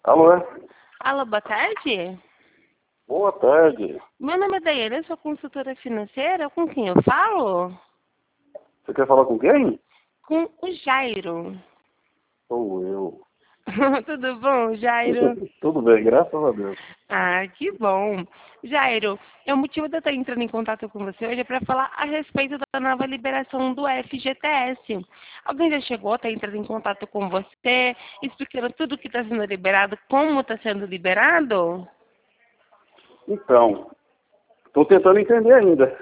Alô? Alô, boa tarde. Boa tarde. Meu nome é Daiane, eu sou consultora financeira. Com quem eu falo? Você quer falar com quem? Com o Jairo. Sou eu. Tudo bom, Jairo? Tudo bem, graças a Deus. Ah, que bom. Jairo, o motivo de eu estar entrando em contato com você hoje é para falar a respeito da nova liberação do FGTS. Alguém já chegou a estar entrando em contato com você, explicando tudo o que está sendo liberado, como está sendo liberado? Então, estou tentando entender ainda.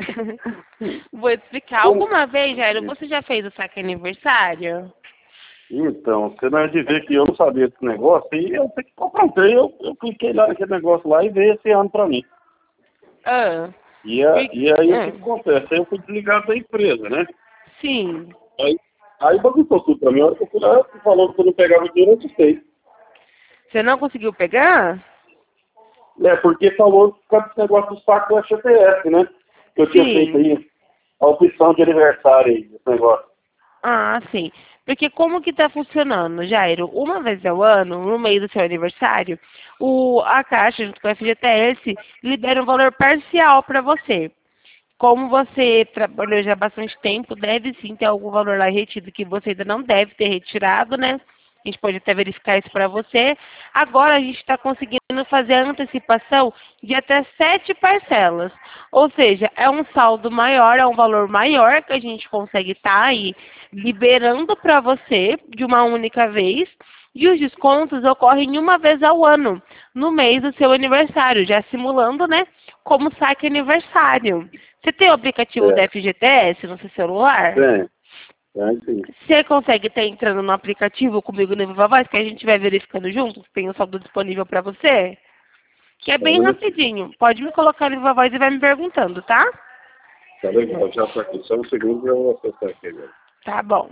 Vou explicar. Como? Alguma vez, Jairo, você já fez o saque aniversário? Então, você não é de ver que eu não sabia desse negócio, e eu sei que eu cliquei lá naquele negócio lá e veio esse ano para mim. Ah, E aí o que acontece? Aí eu fui desligado da empresa, né? sim. Aí bagunçou tudo para mim. A hora que eu fui lá, falou que eu não pegava o dinheiro, eu assustei. Você não conseguiu pegar? É, porque falou por causa desse negócio do saco do FGTS, né? Que eu tinha feito Sim. aí a opção de aniversário aí, desse negócio. Ah, sim. Porque como que tá funcionando, Jairo? Uma vez ao ano, no mês do seu aniversário, a Caixa, junto com o FGTS, libera um valor parcial para você. Como você trabalhou já há bastante tempo, deve sim ter algum valor lá retido que você ainda não deve ter retirado, né? A gente pode até verificar isso para você. Agora a gente está conseguindo fazer a antecipação de até 7 parcelas. Ou seja, é um saldo maior, é um valor maior que a gente consegue estar aí liberando para você de uma única vez. E os descontos ocorrem uma vez ao ano, no mês do seu aniversário, já simulando, né, como saque aniversário. Você tem o aplicativo da É, FGTS no seu celular? tem sim. Você consegue estar entrando no aplicativo comigo no Viva Voz, que a gente vai verificando junto, se tem o saldo disponível para você? Que é Tá um bem minutinho. rapidinho. Pode me colocar no Viva Voz e vai me perguntando, tá? Tá legal, já tá aqui. Só um segundo e eu vou acessar aqui agora. Tá bom.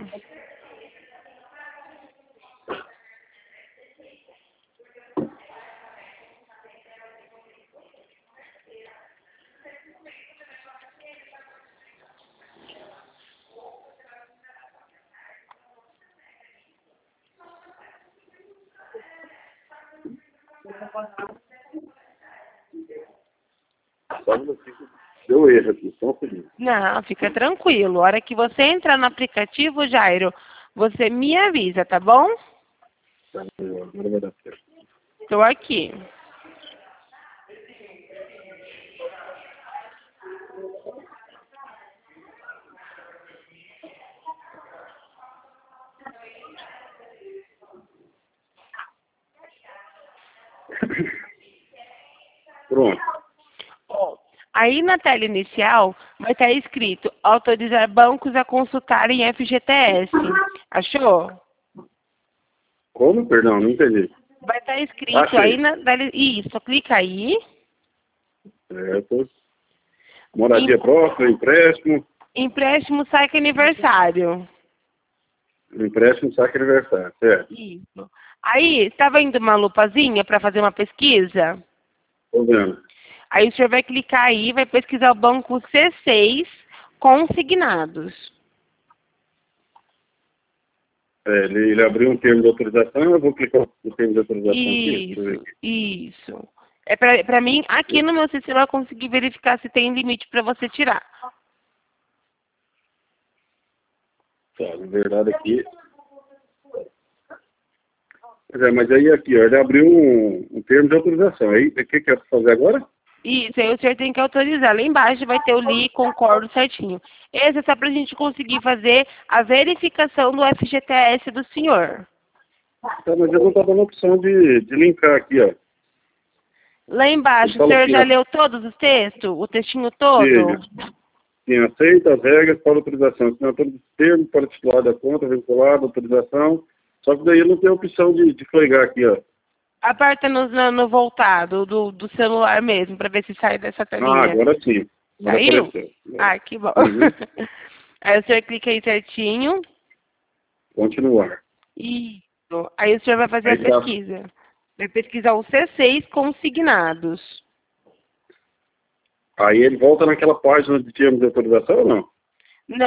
Só um minutinho. Deu erro aqui, só um segundo. Não, fica tranquilo. A hora que você entrar no aplicativo, Jairo, você me avisa, tá bom? Tá, agora vai dar certo. Estou aqui. Pronto. Ó, aí na tela inicial vai estar escrito autorizar bancos a consultarem FGTS. Achou? Como? Perdão, não entendi. Vai estar escrito aí Achei. na tela. Isso, clica aí. Certo. Moradia própria, empréstimo. Empréstimo saque aniversário. Empréstimo, saque aniversário. Certo. Isso. Aí, está vendo uma lupazinha para fazer uma pesquisa? Tô vendo. Aí o senhor vai clicar aí, vai pesquisar o banco C6 consignados. É, ele abriu um termo de autorização, eu vou clicar no termo de autorização aqui. Deixa eu ver Isso, aqui. isso. É para mim, aqui no meu sistema, eu conseguir verificar se tem limite para você tirar. Tá, na verdade aqui. Pois é, mas aí aqui, ó, ele abriu um termo de autorização. Aí, o que que é para fazer agora? Isso, aí o senhor tem que autorizar. Lá embaixo vai ter o li, concordo certinho. Esse é só para a gente conseguir fazer a verificação do FGTS do senhor. Tá, mas eu não tá dando opção de linkar aqui, ó. Lá Ele embaixo, o fala senhor assim, já ó, leu todos os textos? O textinho todo? filho, quem aceita as regras para autorização, assinatura do termo para titular da conta, vinculada, autorização. Só que daí não tem opção de flegar aqui, ó. Aperta no voltado do celular mesmo, para ver se sai dessa Ah, telinha. agora sim. Agora Saiu? apareceu. Ah, que bom. Uhum. Aí o senhor clica aí certinho. Continuar. Isso. Aí o senhor vai fazer a Aí tá. pesquisa. Vai pesquisar os C6 consignados. Aí ele volta naquela página de termos de autorização ou não?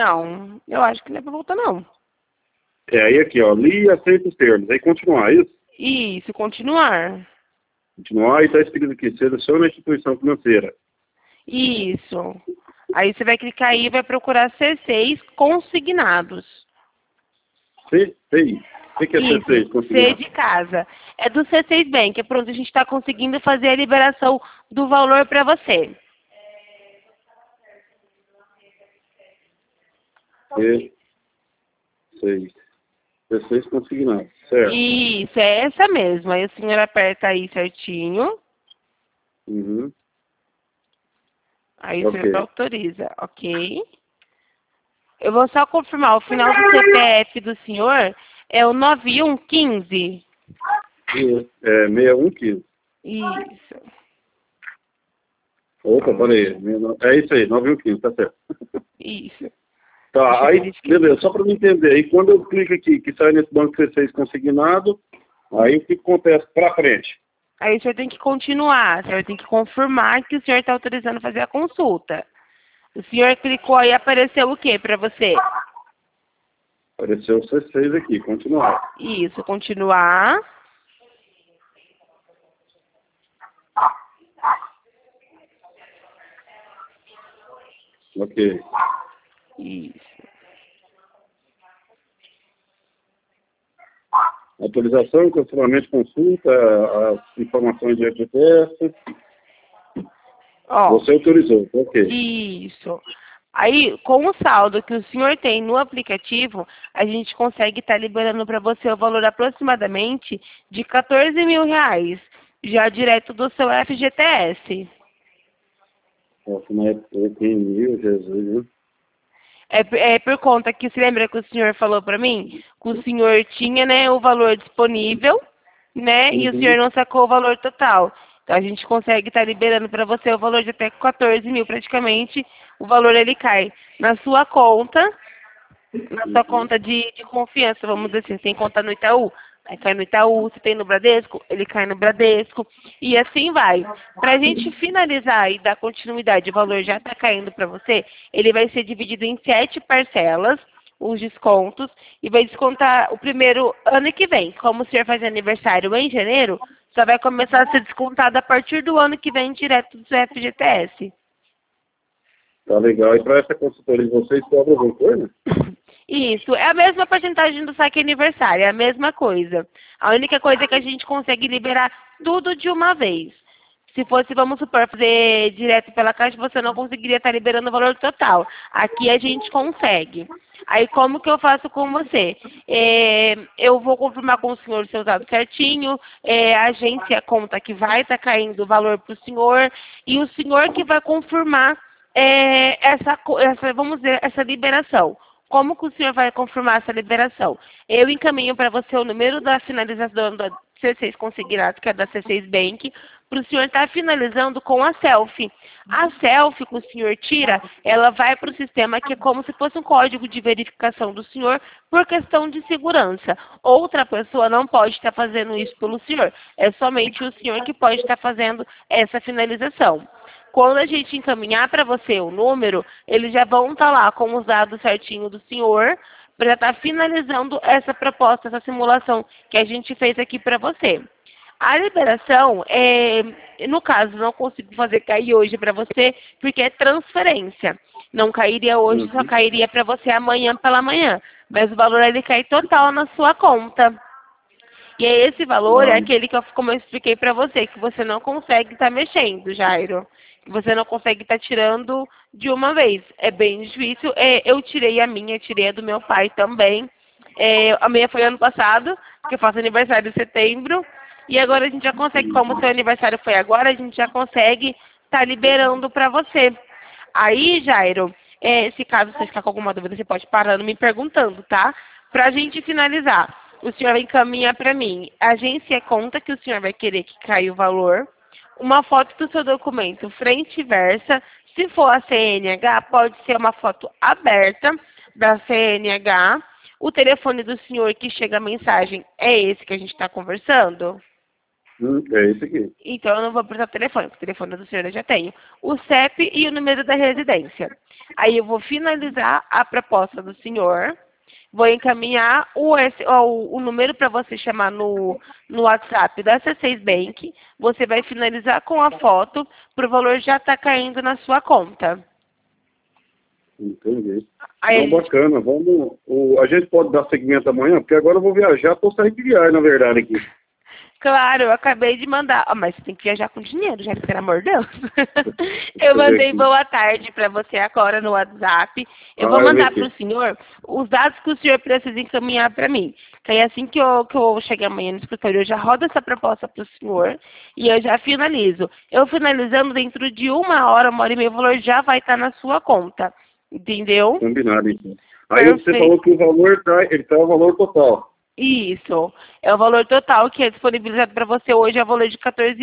Não, eu acho que não é pra voltar, não. É aí aqui, ó, li e aceita os termos. Aí continuar, isso? Isso, continuar. Continuar e está escrito aqui, selecione a instituição financeira. Isso. Aí você vai clicar aí e vai procurar C6 consignados. C6. O que é Isso, C6 C consignado? de casa. É do C6 Bank. É pronto, a gente está conseguindo fazer a liberação do valor para você. C6. C6 consignado, certo. Isso, é essa mesma. Aí o senhor aperta aí certinho. Uhum. Aí o Ok. senhor autoriza, ok? Eu vou só confirmar, o final do CPF do senhor é o 9115. É 6115. Isso. Opa, peraí. É isso aí, 9115, tá certo. Isso. Tá, Deixa eu aí, verificar. beleza, só para me entender. Aí quando eu clico aqui, que sai nesse banco C6 consignado, aí o que acontece para frente? Aí o senhor tem que continuar, o senhor tem que confirmar que o senhor está autorizando fazer a consulta. O senhor clicou aí, apareceu o que para você? Apareceu o C6 aqui, continuar. Isso, continuar. Ok. Isso. Autorização, cancelamento de consulta, as informações de FGTS. Ó, Você autorizou, ok. isso. Aí, com o saldo que o senhor tem no aplicativo, a gente consegue estar liberando para você o valor aproximadamente de R$ 14.000, já direto do seu FGTS. Nossa, mas eu tenho mil, Jesus, viu? É por conta que, se lembra que o senhor falou para mim? Que o senhor tinha, né, o valor disponível, né, e o senhor Uhum. não sacou o valor total. Então, a gente consegue estar liberando para você o valor de até 14.000, praticamente. O valor, ele cai na sua conta, na sua Uhum. conta de confiança, vamos dizer assim. Você tem conta no Itaú? Aí cai no Itaú. Você tem no Bradesco? Ele cai no Bradesco. E assim vai. Para a gente finalizar e dar continuidade, o valor já está caindo para você, ele vai ser dividido em 7 parcelas, os descontos, e vai descontar o primeiro ano que vem. Como o senhor faz aniversário em janeiro, só vai começar a ser descontado a partir do ano que vem, direto do FGTS. Tá legal. E para essa consultoria de vocês, cobra alguma coisa? Isso, é a mesma porcentagem do saque aniversário, é a mesma coisa. A única coisa é que a gente consegue liberar tudo de uma vez. Se fosse, vamos supor, fazer direto pela Caixa, você não conseguiria estar liberando o valor total. Aqui a gente consegue. Aí como que eu faço com você? Eu vou confirmar com o senhor os seus dados certinho, a agência conta que vai estar caindo o valor para o senhor, e o senhor que vai confirmar vamos dizer, essa liberação. Como que o senhor vai confirmar essa liberação? Eu encaminho para você o número da finalização da C6 consignado, que é da C6 Bank, para o senhor estar finalizando com a selfie. A selfie que o senhor tira, ela vai para o sistema que é como se fosse um código de verificação do senhor por questão de segurança. Outra pessoa não pode estar fazendo isso pelo senhor. É somente o senhor que pode estar fazendo essa finalização. Quando a gente encaminhar para você o número, eles já vão estar lá com os dados certinhos do senhor para estar finalizando essa proposta, essa simulação que a gente fez aqui para você. A liberação, no caso, não consigo fazer cair hoje para você, porque é transferência. Não cairia hoje, só Uhum. cairia para você amanhã pela manhã. Mas o valor ele cai total na sua conta. E esse valor é Ah, aquele que, como eu expliquei para você, que você não consegue estar mexendo, Jairo. Que você não consegue estar tirando de uma vez. É bem difícil. Eu tirei a minha, tirei a do meu pai também. A minha foi ano passado, que eu faço aniversário em setembro. E agora a gente já consegue, como o seu aniversário foi agora, a gente já consegue estar liberando para você. Aí, Jairo, se caso você ficar com alguma dúvida, você pode parar me perguntando, tá? Para a gente finalizar, o senhor encaminha para mim. A agência conta que o senhor vai querer que caia o valor. Uma foto do seu documento, frente e versa. Se for a CNH, pode ser uma foto aberta da CNH. O telefone do senhor que chega a mensagem é esse que a gente está conversando? é isso aqui. Então, eu não vou precisar do telefone, porque o telefone do senhor eu já tenho. O CEP e o número da residência. Aí eu vou finalizar a proposta do senhor. Vou encaminhar o número para você chamar no WhatsApp da C6 Bank. Você vai finalizar com a foto para o valor já estar caindo na sua conta. Entendi. Aí Então, bacana. A gente pode dar seguimento amanhã? Porque agora eu vou viajar, estou saindo de viagem, na verdade, aqui. Claro, eu acabei de mandar. Mas você tem que viajar com dinheiro, já, pelo amor de Deus. Eu mandei boa tarde para você agora no WhatsApp. Eu vou mandar para o senhor os dados que o senhor precisa encaminhar para mim. Que aí assim que eu chegar amanhã no escritório, eu já rodo essa proposta para o senhor e eu já finalizo. Eu finalizando dentro de 1 hora e meia, o valor já vai estar na sua conta. Entendeu? Combinado, então. Aí você falou que o valor ele tá o valor total. Isso. É o valor total que é disponibilizado para você hoje, é o valor de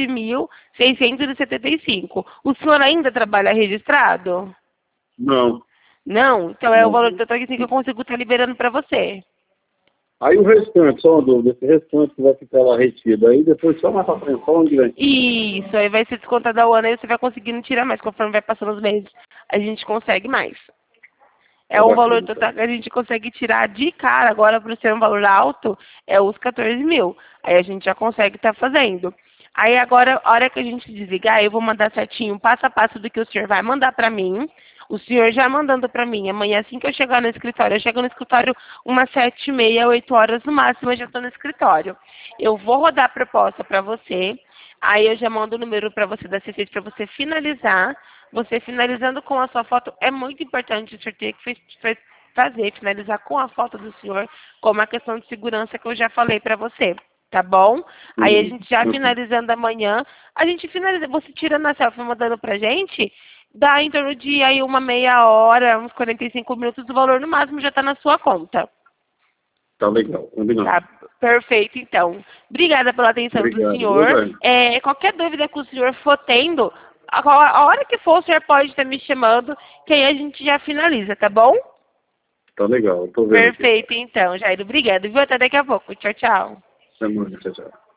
14.675. O senhor ainda trabalha registrado? Não. Não? Então é o valor total que eu consigo estar liberando para você. Aí o restante, só uma dúvida, esse restante que vai ficar lá retido, aí depois só mais pra frente, só onde vem? Isso, aí vai ser descontado ao ano, aí você vai conseguindo tirar mais, conforme vai passando os meses, a gente consegue mais. É o valor total que a gente consegue tirar de cara agora, para ser um valor alto, é os 14 mil. Aí a gente já consegue estar fazendo. Aí agora, a hora que a gente desligar, eu vou mandar certinho, passo a passo do que o senhor vai mandar para mim. O senhor já mandando para mim. Amanhã, assim que eu chegar no escritório, eu chego no escritório umas 7h30, 8 horas no máximo, eu já estou no escritório. Eu vou rodar a proposta para você. Aí eu já mando o número para você da C6 para você finalizar. Você finalizando com a sua foto, é muito importante o senhor ter que finalizar com a foto do senhor, com uma questão de segurança que eu já falei para você, tá bom? Aí a gente já finalizando amanhã, a gente finaliza, você tirando a selfie e mandando pra gente, dá em torno de aí uma meia hora, uns 45 minutos, o valor no máximo já tá na sua conta. Tá legal, combinado. Tá, perfeito, então. Obrigada pela atenção do senhor. Qualquer dúvida que o senhor for tendo, a hora que for, o senhor pode estar me chamando, que aí a gente já finaliza, tá bom? Tá legal, tô vendo. Perfeito, então, Jairo. Obrigada, viu? Até daqui a pouco. Tchau, tchau. Tchau, tchau.